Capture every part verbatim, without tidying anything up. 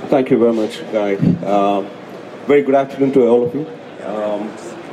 Thank you very much, Guy. Um, very good afternoon to all of you. Um,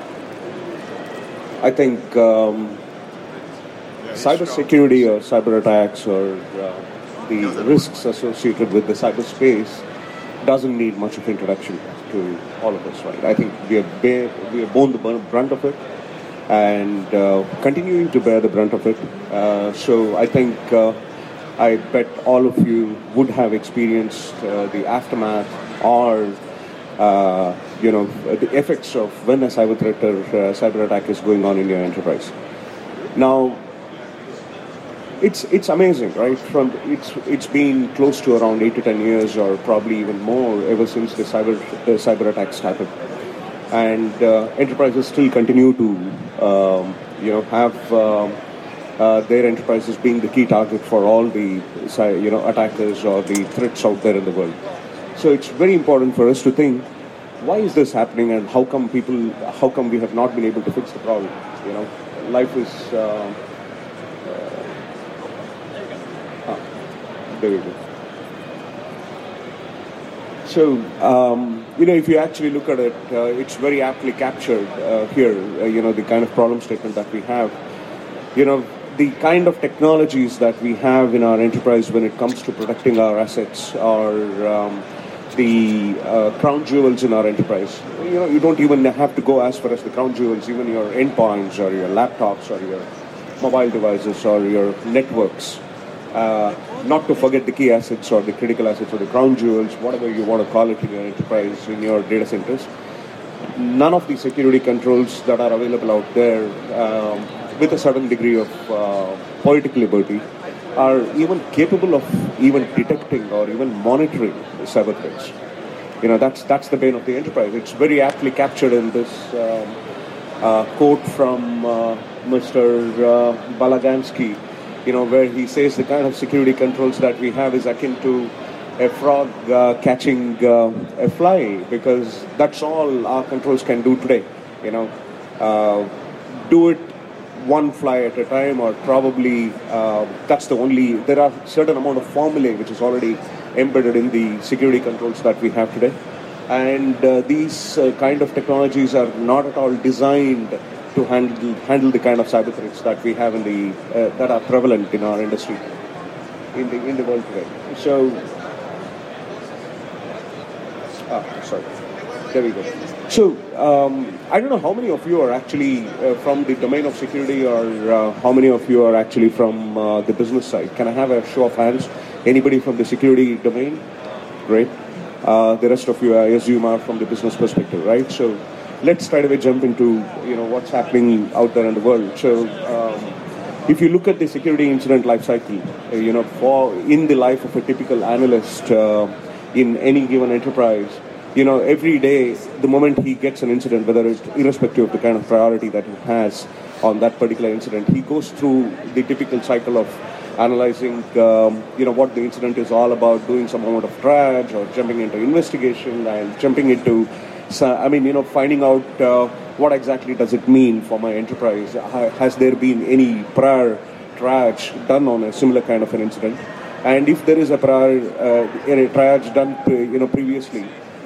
I think um, cybersecurity or cyber attacks or uh, the risks associated with the cyberspace doesn't need much of introduction to all of us, right? I think we have bear, we have borne the brunt of it and uh, continuing to bear the brunt of it. Uh, so I think. Uh, I bet all of you would have experienced uh, the aftermath or, uh, you know, the effects of when a cyber threat or uh, cyber attack is going on in your enterprise. Now, it's it's amazing, right? From it's it's been close to around eight to ten years, or probably even more, ever since the cyber uh, cyber attacks started, and uh, enterprises still continue to, um, you know, have. Um, Uh, their enterprises being the key target for all the you know attackers or the threats out there in the world. So it's very important for us to think, why is this happening, and how come people, how come we have not been able to fix the problem? You know, life is. Uh, uh, ah, there we go. So um, you know, if you actually look at it, uh, it's very aptly captured uh, here. Uh, you know, the kind of problem statement that we have. You know. The kind of technologies that we have in our enterprise when it comes to protecting our assets are um, the uh, crown jewels in our enterprise. You know, you don't even have to go as far as the crown jewels, even your endpoints or your laptops or your mobile devices or your networks. Uh, not to forget the key assets or the critical assets or the crown jewels, whatever you want to call it in your enterprise, in your data centers. None of the security controls that are available out there um, with a certain degree of uh, poetic liberty are even capable of even detecting or even monitoring cyber threats. You know, that's that's the bane of the enterprise. It's very aptly captured in this um, uh, quote from uh, Mister Uh, Balagansky, you know, where he says the kind of security controls that we have is akin to a frog uh, catching uh, a fly, because that's all our controls can do today. You know, uh, do it one fly at a time, or probably uh, that's the only. There are certain amount of formulae which is already embedded in the security controls that we have today, and uh, these uh, kind of technologies are not at all designed to handle handle the kind of cyber threats that we have in the uh, that are prevalent in our industry, in the in the world today. So. Ah, sorry. There we go. So, um, I don't know how many of you are actually uh, from the domain of security, or uh, how many of you are actually from uh, the business side. Can I have a show of hands? Anybody from the security domain? Great. Uh, the rest of you, I assume, are from the business perspective, right? So, let's try to jump into, you know, what's happening out there in the world. So, um, if you look at the security incident life cycle, uh, you know, for in the life of a typical analyst uh, in any given enterprise, you know, every day, the moment he gets an incident, whether it's irrespective of the kind of priority that he has on that particular incident, he goes through the typical cycle of analyzing, um, you know, what the incident is all about, doing some amount of triage, or jumping into investigation and jumping into, I mean, you know, finding out uh, what exactly does it mean for my enterprise. Has there been any prior triage done on a similar kind of an incident? And if there is a prior uh, a triage done, you know, previously,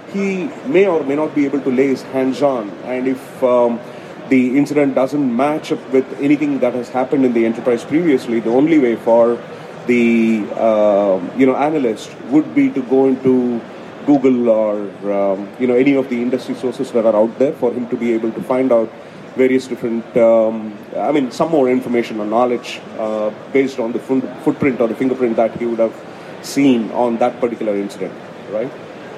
he may or may not be able to lay his hands on. And if um, the incident doesn't match up with anything that has happened in the enterprise previously, the only way for the uh, you know analyst would be to go into Google or um, you know any of the industry sources that are out there for him to be able to find out various different, um, I mean, some more information or knowledge uh, based on the footprint or the fingerprint that he would have seen on that particular incident, right?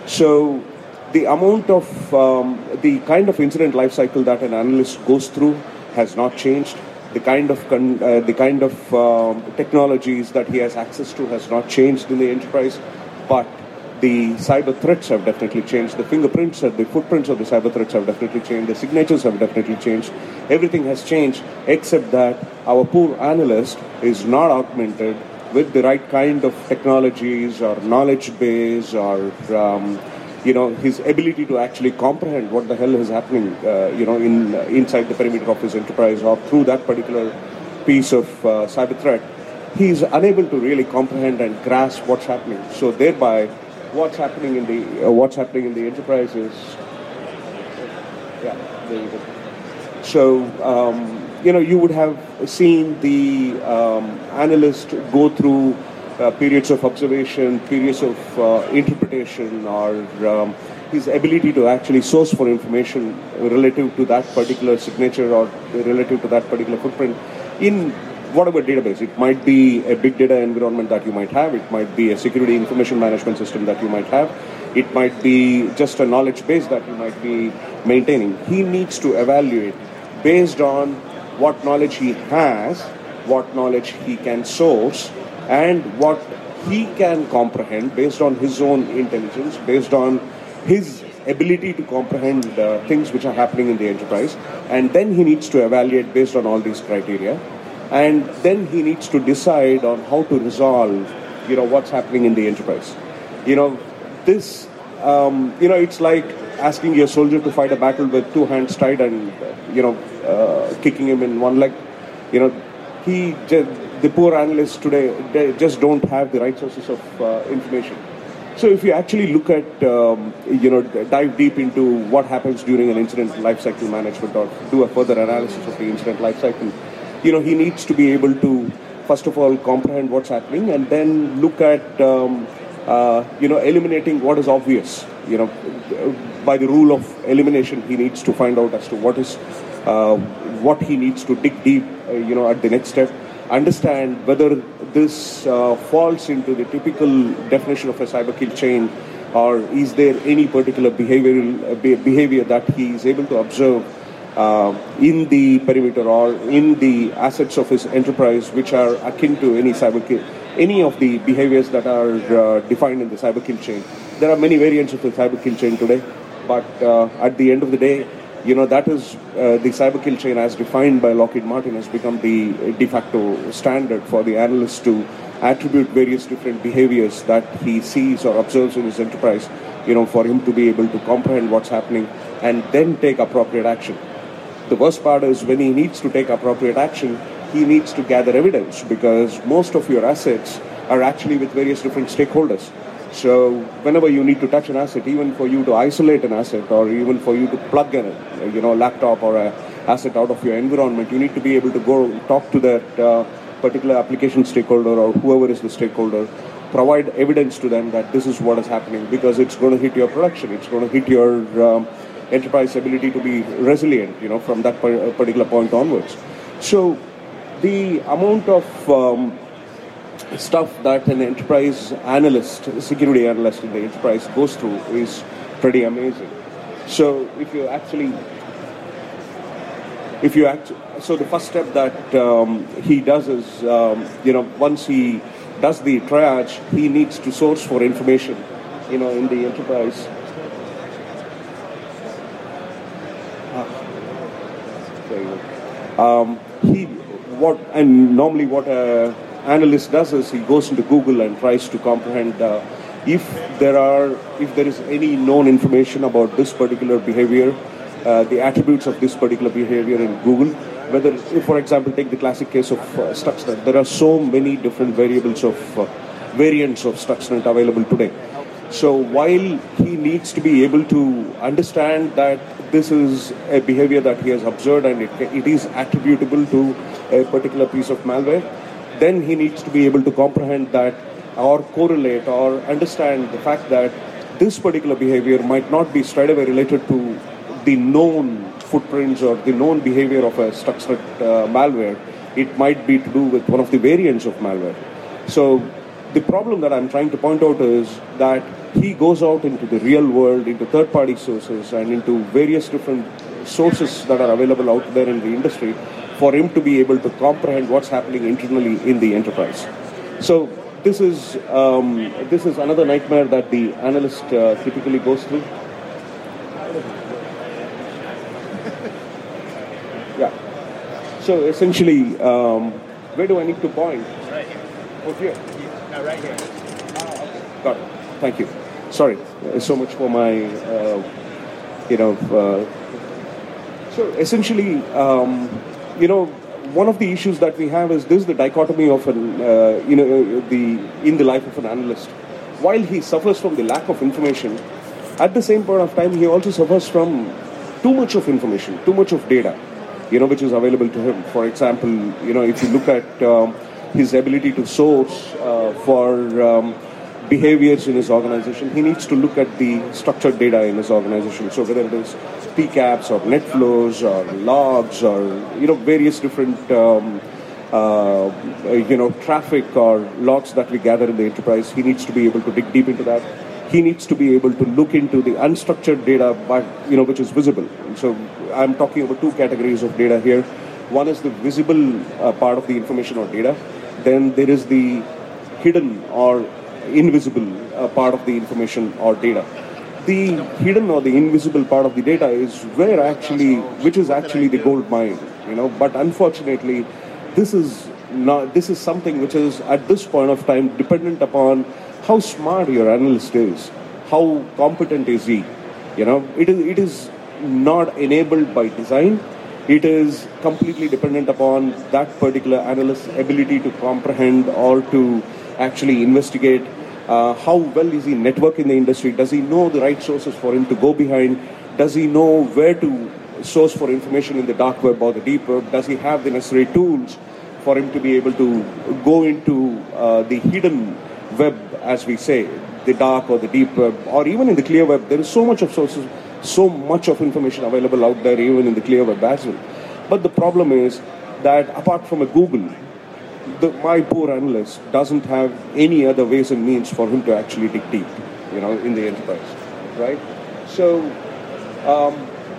So the amount of, um, the kind of incident life cycle that an analyst goes through has not changed. The kind of con- uh, the kind of um, technologies that he has access to has not changed in the enterprise, but the cyber threats have definitely changed. The fingerprints, the footprints of the cyber threats have definitely changed. The signatures have definitely changed. Everything has changed, except that our poor analyst is not augmented with the right kind of technologies or knowledge base, or um, you know, his ability to actually comprehend what the hell is happening, uh, you know, in uh, inside the perimeter of his enterprise or through that particular piece of uh, cyber threat. He is unable to really comprehend and grasp what's happening. So thereby, what's happening in the uh, what's happening in the enterprise is, yeah, there you go. So um, you know, you would have seen the um, analyst go through uh, periods of observation, periods of uh, interpretation, or um, his ability to actually source for information relative to that particular signature or relative to that particular footprint in whatever database. It might be a big data environment that you might have. It might be a security information management system that you might have. It might be just a knowledge base that you might be maintaining. He needs to evaluate based on what knowledge he has, what knowledge he can source, and what he can comprehend based on his own intelligence, based on his ability to comprehend uh, things which are happening in the enterprise. And then he needs to evaluate based on all these criteria. And then he needs to decide on how to resolve, you know, what's happening in the enterprise. You know, this, um, you know, it's like asking your soldier to fight a battle with two hands tied and, you know, uh, kicking him in one leg. You know, he, the poor analysts today, they just don't have the right sources of uh, information. So if you actually look at, um, you know, dive deep into what happens during an incident lifecycle management or do a further analysis of the incident lifecycle, you know, he needs to be able to, first of all, comprehend what's happening and then look at, um, uh, you know, eliminating what is obvious. You know, by the rule of elimination, he needs to find out as to what is, uh, what he needs to dig deep, uh, you know, at the next step. Understand whether this uh, falls into the typical definition of a cyber kill chain, or is there any particular behavioral uh, behavior that he is able to observe uh, in the perimeter or in the assets of his enterprise, which are akin to any cyber kill, any of the behaviors that are uh, defined in the cyber kill chain. There are many variants of the cyber kill chain today, but uh, at the end of the day, you know, that is uh, the cyber kill chain as defined by Lockheed Martin has become the de facto standard for the analyst to attribute various different behaviors that he sees or observes in his enterprise, you know, for him to be able to comprehend what's happening and then take appropriate action. The worst part is when he needs to take appropriate action, he needs to gather evidence because most of your assets are actually with various different stakeholders. So whenever you need to touch an asset, even for you to isolate an asset or even for you to plug a you know, laptop or an asset out of your environment, you need to be able to go talk to that uh, particular application stakeholder or whoever is the stakeholder, provide evidence to them that this is what is happening because it's going to hit your production, it's going to hit your um, enterprise ability to be resilient, you know, from that particular point onwards. So the amount of um, stuff that an enterprise analyst, security analyst in the enterprise goes through is pretty amazing. So if you actually, if you act, so the first step that um, he does is, um, you know, once he does the triage, he needs to source for information, you know, in the enterprise. Ah, there you go. Um, he, what, and normally what a analyst does is he goes into Google and tries to comprehend uh, if there are, if there is any known information about this particular behavior, uh, the attributes of this particular behavior in Google. Whether, if, for example, take the classic case of uh, Stuxnet, there are so many different variables of uh, variants of Stuxnet available today. So while he needs to be able to understand that this is a behavior that he has observed and it, it is attributable to a particular piece of malware, then he needs to be able to comprehend that or correlate or understand the fact that this particular behavior might not be straight away related to the known footprints or the known behavior of a Stuxnet uh, malware. It might be to do with one of the variants of malware. So the problem that I'm trying to point out is that he goes out into the real world, into third-party sources and into various different sources that are available out there in the industry for him to be able to comprehend what's happening internally in the enterprise. So this is um, this is another nightmare that the analyst uh, typically goes through. Yeah. So essentially, um, where do I need to point? Right here. Oh, here. No, right here. Ah, okay. Got it. Thank you. Sorry, uh, so much for my, uh, you know. Uh, so essentially. Um, You know, one of the issues that we have is this: the dichotomy of an, uh, you know, the in the life of an analyst, while he suffers from the lack of information, at the same point of time, he also suffers from too much of information, too much of data, you know, which is available to him. For example, you know, if you look at um, his ability to source uh, for um, behaviors in his organization, he needs to look at the structured data in his organization. So whether it is P CAPs or net flows or logs or, you know, various different, um, uh, you know, traffic or logs that we gather in the enterprise, he needs to be able to dig deep into that. He needs to be able to look into the unstructured data, but, you know, which is visible. And so I'm talking about two categories of data here. One is the visible uh, part of the information or data. Then there is the hidden or invisible uh, part of the information or data. The hidden or the invisible part of the data is where actually, which is actually the gold mine, you know. But unfortunately, this is not. This is something which is at this point of time dependent upon how smart your analyst is, how competent is he. You know, it is. It is not enabled by design. It is completely dependent upon that particular analyst's ability to comprehend or to actually investigate. Uh, how well is he network in the industry? Does he know the right sources for him to go behind? Does he know where to source for information in the dark web or the deep web? Does he have the necessary tools for him to be able to go into uh, the hidden web, as we say, the dark or the deep web, or even in the clear web? There is so much of sources, so much of information available out there, even in the clear web as well. But the problem is that apart from a Google, The, my poor analyst doesn't have any other ways and means for him to actually dig deep, you know, in the enterprise, right? So, um,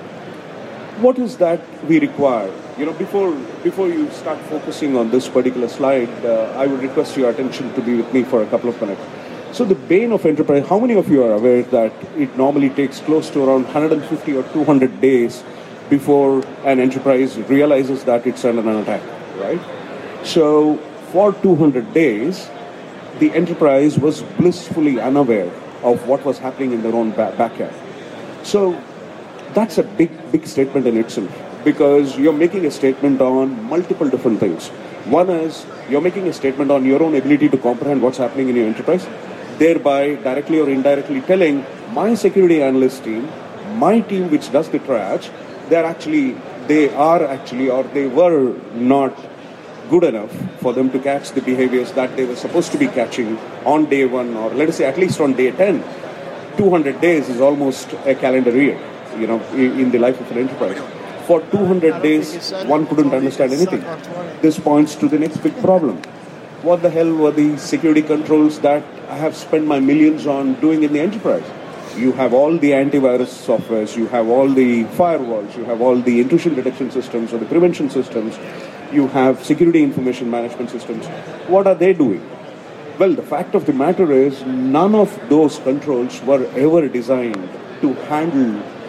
what is that we require? You know, before before you start focusing on this particular slide, uh, I would request your attention to be with me for a couple of minutes. So, the bane of enterprise. How many of you are aware that it normally takes close to around one hundred fifty or two hundred days before an enterprise realizes that it's under an attack, right? So, for two hundred days, the enterprise was blissfully unaware of what was happening in their own ba- backyard. So, that's a big, big statement in itself, because you're making a statement on multiple different things. One is, you're making a statement on your own ability to comprehend what's happening in your enterprise, thereby directly or indirectly telling my security analyst team, my team which does the triage, they're actually, they are actually, or they were not good enough for them to catch the behaviors that they were supposed to be catching on day one, or let us say at least on day ten. two hundred days is almost a calendar year, you know, in the life of an enterprise. For two hundred days, one couldn't understand anything. This points to the next big problem. What the hell were the security controls that I have spent my millions on doing in the enterprise? You have all the antivirus softwares, you have all the firewalls, you have all the intrusion detection systems or the prevention systems, you have security information management systems. What are they doing? Well, the fact of the matter is none of those controls were ever designed to handle,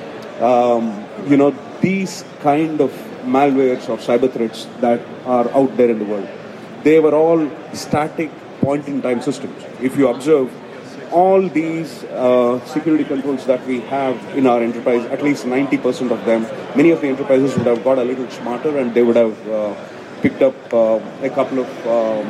um, you know, these kind of malwares or cyber threats that are out there in the world. They were all static point-in-time systems. If you observe, all these uh, security controls that we have in our enterprise, at least ninety percent of them, many of the enterprises would have got a little smarter and they would have uh, picked up uh, a couple of um,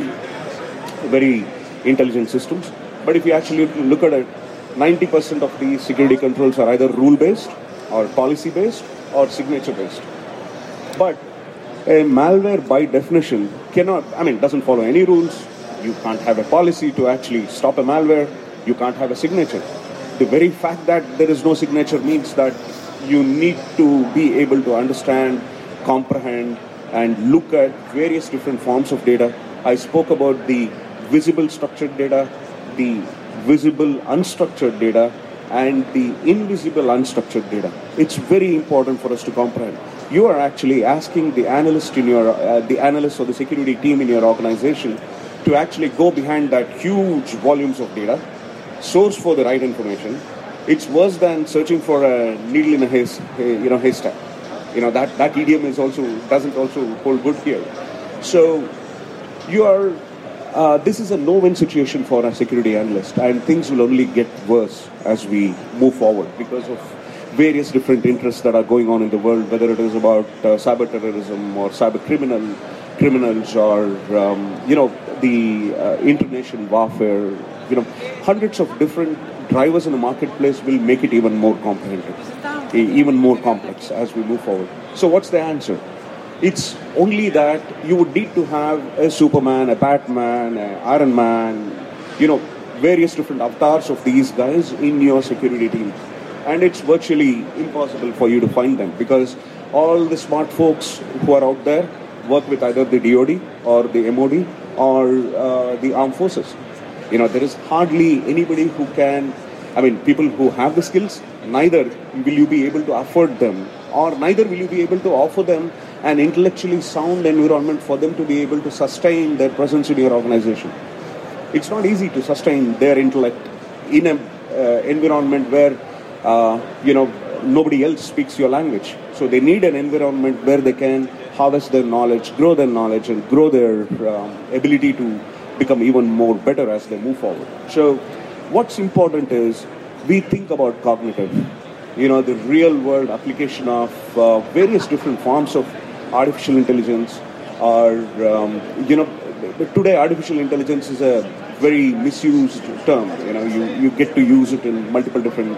very intelligent systems. But if you actually look at it, ninety percent of these security controls are either rule-based or policy-based or signature-based. But a malware by definition cannot, I mean, doesn't follow any rules. You can't have a policy to actually stop a malware. You can't have a signature. The very fact that there is no signature means that you need to be able to understand, comprehend, and look at various different forms of data. I spoke about the visible structured data, the visible unstructured data, and the invisible unstructured data. It's very important for us to comprehend. You are actually asking the analyst in your, uh, the analyst or the security team in your organization to actually go behind that huge volumes of data, source for the right information. It's worse than searching for a needle in a hays, you know, haystack. You know, that, that idiom is also, doesn't also hold good here. So you are, uh, this is a no-win situation for a security analyst, and things will only get worse as we move forward because of various different interests that are going on in the world, whether it is about uh, cyber terrorism or cyber criminal criminals or, um, you know, the uh, international warfare, you know, hundreds of different drivers in the marketplace will make it even more comprehensive, even more complex as we move forward. So what's the answer? It's only that you would need to have a Superman, a Batman, an Iron Man, you know, various different avatars of these guys in your security team. And it's virtually impossible for you to find them because all the smart folks who are out there work with either the D O D or the M O D or uh, the armed forces. You know, there is hardly anybody who can, I mean, people who have the skills, neither will you be able to afford them, or neither will you be able to offer them an intellectually sound environment for them to be able to sustain their presence in your organization. It's not easy to sustain their intellect in an uh, environment where, uh, you know, nobody else speaks your language. So they need an environment where they can harvest their knowledge, grow their knowledge, and grow their um, ability to become even more better as they move forward. So what's important is we think about cognitive, you know, the real world application of uh, various different forms of artificial intelligence. Or, um, you know, today artificial intelligence is a very misused term. You know, you, you get to use it in multiple different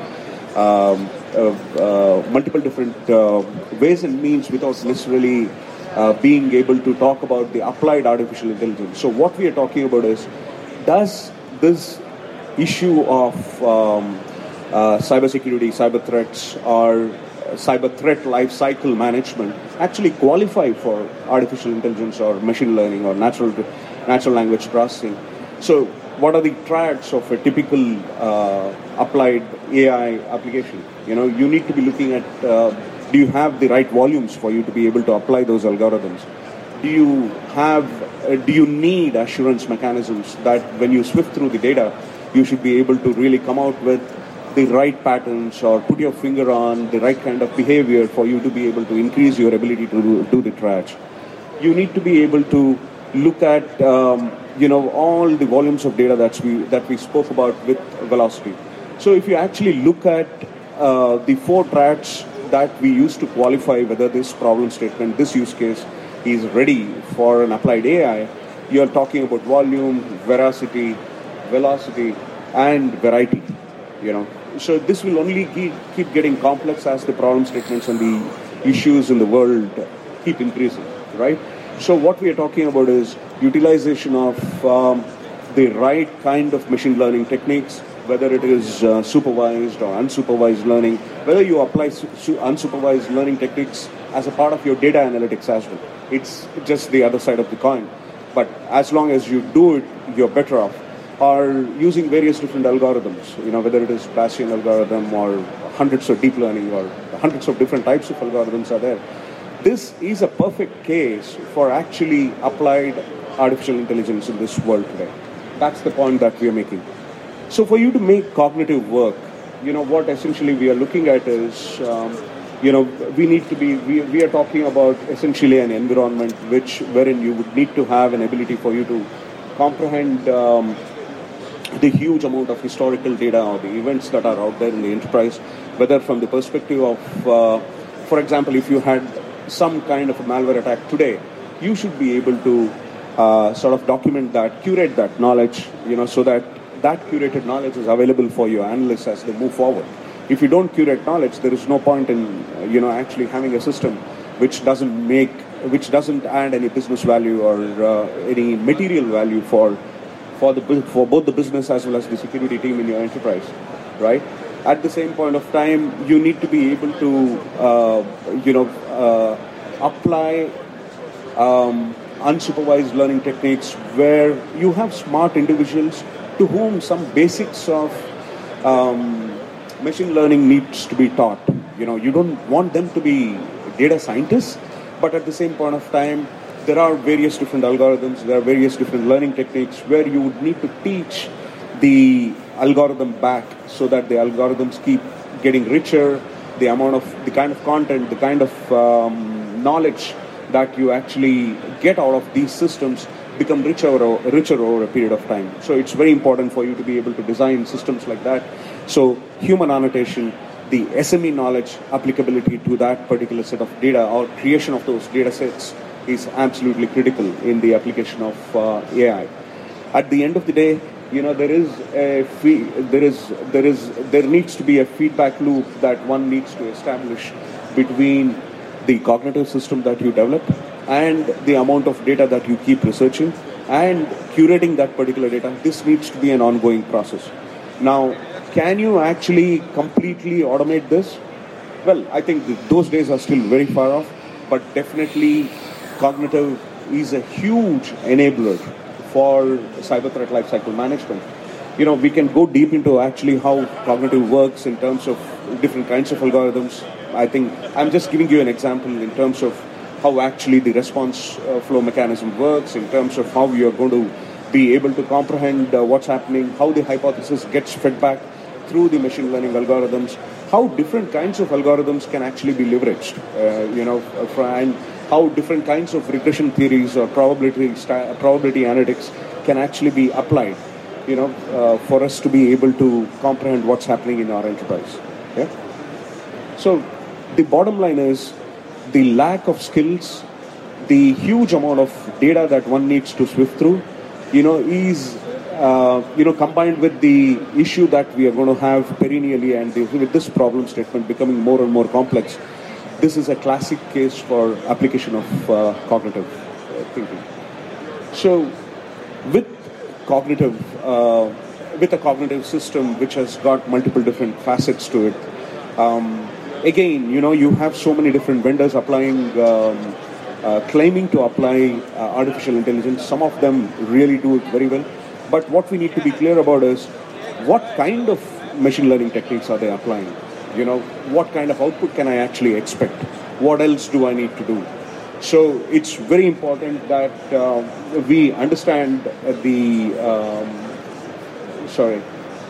um, uh, uh, multiple different uh, ways and means without necessarily uh, being able to talk about the applied artificial intelligence. So what we are talking about is, does this issue of um, uh, cybersecurity, cyber threats, or cyber threat life cycle management actually qualify for artificial intelligence or machine learning or natural natural language processing? So what are the triads of a typical uh, applied A I application? You know, you need to be looking at, uh, do you have the right volumes for you to be able to apply those algorithms? Do you have, uh, do you need assurance mechanisms that when you swift through the data, you should be able to really come out with the right patterns or put your finger on the right kind of behavior for you to be able to increase your ability to do, do the triage? You need to be able to look at, um, you know, all the volumes of data that we that we spoke about with Velocity. So if you actually look at uh, the four triads that we use to qualify whether this problem statement, this use case is ready for an applied A I, you're talking about volume, veracity, velocity, and variety. You know, so this will only keep, keep getting complex as the problem statements and the issues in the world keep increasing, right? So what we are talking about is utilization of um, the right kind of machine learning techniques, whether it is uh, supervised or unsupervised learning, whether you apply su- su- unsupervised learning techniques as a part of your data analytics as well. It's just the other side of the coin. But as long as you do it, you're better off. Or using various different algorithms, you know, whether it is Bayesian algorithm or hundreds of deep learning or hundreds of different types of algorithms are there. This is a perfect case for actually applied artificial intelligence in this world today. That's the point that we are making. So for you to make cognitive work, you know, what essentially we are looking at is, um, you know, we need to be, we, we are talking about essentially an environment which, wherein you would need to have an ability for you to comprehend um, the huge amount of historical data or the events that are out there in the enterprise, whether from the perspective of, uh, for example, if you had some kind of a malware attack today, you should be able to uh, sort of document that, curate that knowledge, you know, so that that curated knowledge is available for your analysts as they move forward. If you don't curate knowledge, there is no point in, you know, actually having a system which doesn't make, which doesn't add any business value or uh, any material value for for the for both the business as well as the security team in your enterprise, right? At the same point of time, you need to be able to, uh, you know, uh, apply um, unsupervised learning techniques where you have smart individuals to whom some basics of um, machine learning needs to be taught. You know, you don't want them to be data scientists, but at the same point of time, there are various different algorithms, there are various different learning techniques where you would need to teach the algorithm back so that the algorithms keep getting richer, the amount of, the kind of content, the kind of um, knowledge that you actually get out of these systems become richer or richer over a period of time. So it's very important for you to be able to design systems like that. So human annotation, the S M E knowledge, applicability to that particular set of data or creation of those data sets is absolutely critical in the application of uh, A I. At the end of the day, you know, there is a fee, there is there is there needs to be a feedback loop that one needs to establish between the cognitive system that you develop and the amount of data that you keep researching and curating that particular data. This needs to be an ongoing process. Now, can you actually completely automate this? Well, I think those days are still very far off, but definitely cognitive is a huge enabler for cyber threat lifecycle management. You know, we can go deep into actually how cognitive works in terms of different kinds of algorithms. I think I'm just giving you an example in terms of how actually the response uh, flow mechanism works, in terms of how you are going to be able to comprehend uh, what's happening, how the hypothesis gets fed back through the machine learning algorithms, how different kinds of algorithms can actually be leveraged, uh, you know, and how different kinds of regression theories or probability probability analytics can actually be applied, you know, uh, for us to be able to comprehend what's happening in our enterprise. Yeah. So the bottom line is the lack of skills, the huge amount of data that one needs to swift through, you know, is uh, you know combined with the issue that we are going to have perennially, and the, with this problem statement becoming more and more complex. This is a classic case for application of uh, cognitive uh, thinking. So, with cognitive, uh, with a cognitive system which has got multiple different facets to it, um, again, you know, you have so many different vendors applying, um, uh, claiming to apply uh, artificial intelligence. Some of them really do it very well. But what we need to be clear about is what kind of machine learning techniques are they applying? You know, what kind of output can I actually expect? What else do I need to do? So it's very important that uh, we understand the, um, sorry,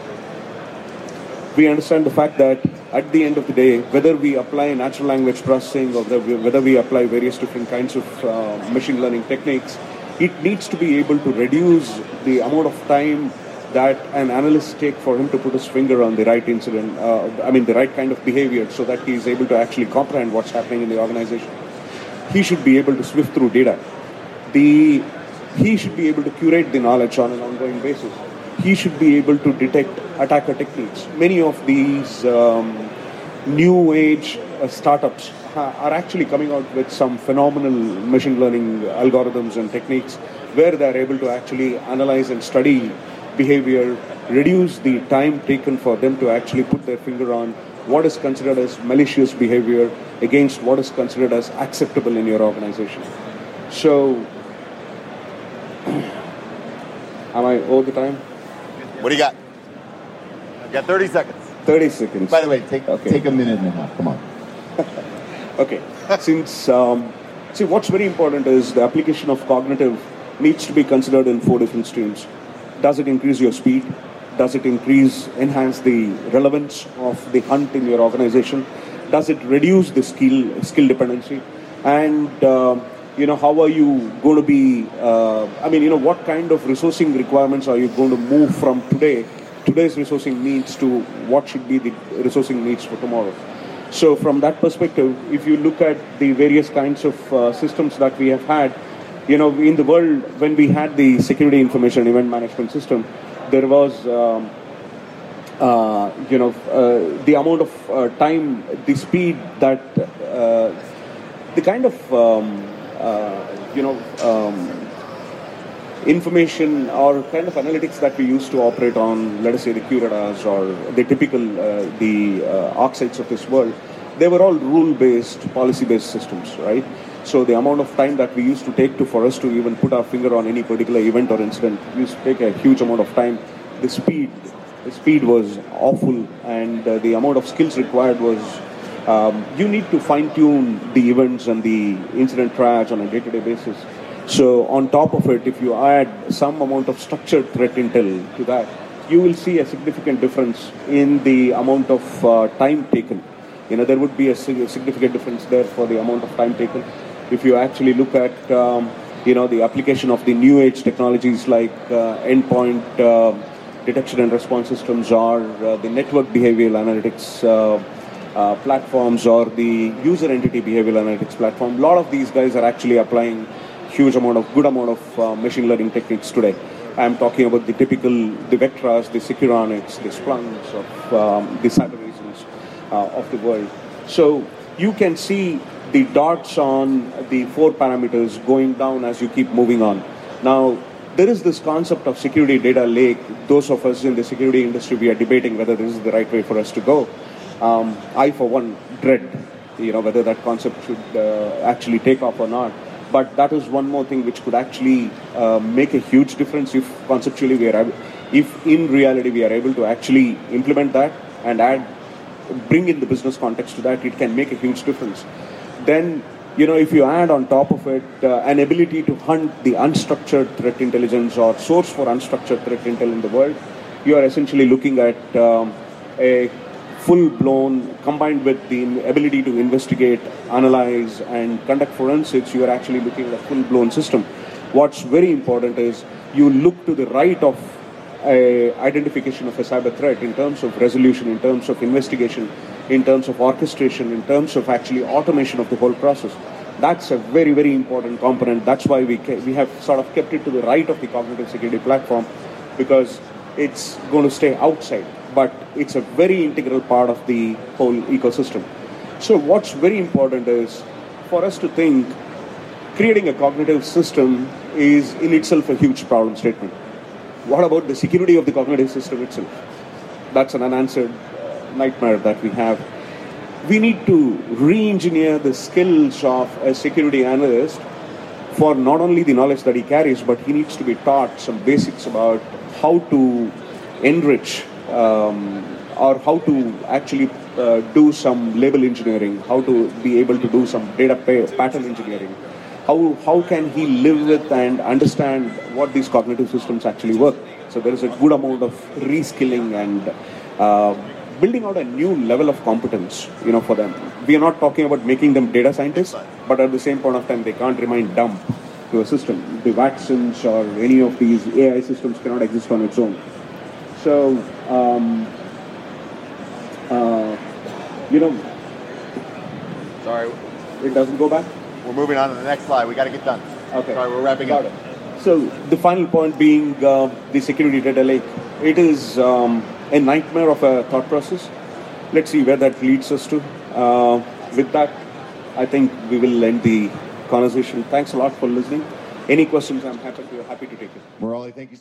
we understand the fact that at the end of the day, whether we apply natural language processing or whether we apply various different kinds of uh, machine learning techniques, it needs to be able to reduce the amount of time that an analyst take for him to put his finger on the right incident, uh, I mean the right kind of behavior, so that he is able to actually comprehend what's happening in the organization. He should be able to swift through data. The, he should be able to curate the knowledge on an ongoing basis. He should be able to detect attacker techniques. Many of these um, new age uh, startups ha- are actually coming out with some phenomenal machine learning algorithms and techniques where they are able to actually analyze and study behavior, reduce the time taken for them to actually put their finger on what is considered as malicious behavior against what is considered as acceptable in your organization. So, am I over the time? What do you got? You got thirty seconds. thirty seconds. By the way, take okay. take a minute and a half. Come on. Okay. Since, um, see, what's very important is the application of cognitive needs to be considered in four different streams. Does it increase your speed? Does it increase, enhance the relevance of the hunt in your organization? Does it reduce the skill skill dependency? And uh, you know, how are you going to be? Uh, I mean, you know, what kind of resourcing requirements are you going to move from today, today's resourcing needs, to what should be the resourcing needs for tomorrow? So, from that perspective, if you look at the various kinds of uh, systems that we have had, you know, in the world, when we had the security information event management system, there was, um, uh, you know, uh, the amount of uh, time, the speed that, uh, the kind of, um, uh, you know, um, information or kind of analytics that we used to operate on, let us say the QRadars or the typical, uh, the uh, ArcSights of this world, they were all rule-based, policy-based systems, right? So the amount of time that we used to take to for us to even put our finger on any particular event or incident used to take a huge amount of time. The speed, the speed was awful, and uh, the amount of skills required was, um, you need to fine-tune the events and the incident triage on a day-to-day basis. So on top of it, if you add some amount of structured threat intel to that, you will see a significant difference in the amount of uh, time taken. You know, there would be a significant difference there for the amount of time taken. If you actually look at, um, you know, the application of the new age technologies like uh, endpoint uh, detection and response systems, or uh, the network behavioral analytics uh, uh, platforms, or the user entity behavioral analytics platform, a lot of these guys are actually applying huge amount of, good amount of uh, machine learning techniques today. I'm talking about the typical, the Vectras, the Securonics, the Splunks of um, the Cybereasons uh, of the world. So you can see the dots on the four parameters going down as you keep moving on. Now, there is this concept of security data lake. Those of us in the security industry, we are debating whether this is the right way for us to go. Um, I, for one, dread, you know, whether that concept should uh, actually take off or not. But that is one more thing which could actually uh, make a huge difference if conceptually we are, if in reality we are able to actually implement that and add, bring in the business context to that, it can make a huge difference. Then, you know, if you add on top of it uh, an ability to hunt the unstructured threat intelligence or source for unstructured threat intel in the world, you are essentially looking at um, a full-blown, combined with the ability to investigate, analyze, and conduct forensics, you are actually looking at a full-blown system. What's very important is you look to the right of a identification of a cyber threat in terms of resolution, in terms of investigation, in terms of orchestration, in terms of actually automation of the whole process. That's a very, very important component. That's why we we have sort of kept it to the right of the cognitive security platform, because it's going to stay outside, but it's a very integral part of the whole ecosystem. So what's very important is for us to think creating a cognitive system is in itself a huge problem statement. What about the security of the cognitive system itself? That's an unanswered nightmare that we have. We need to re-engineer the skills of a security analyst for not only the knowledge that he carries, but he needs to be taught some basics about how to enrich um, or how to actually uh, do some label engineering, how to be able to do some data pattern engineering. How, how can he live with and understand what these cognitive systems actually work? So there is a good amount of reskilling and uh, building out a new level of competence, you know, for them. We are not talking about making them data scientists, but at the same point of time, they can't remain dumb to a system. The Watsons or any of these A I systems cannot exist on its own. So, um, uh, you know, Sorry, it doesn't go back? we're moving on to the next slide. We got to get done. Okay. Sorry, we're wrapping Got up. it. So the final point being uh, the security data lake. It is um, a nightmare of a thought process. Let's see where that leads us to. Uh, with that, I think we will end the conversation. Thanks a lot for listening. Any questions, I'm happy to, happy to take it. Murali, thank you.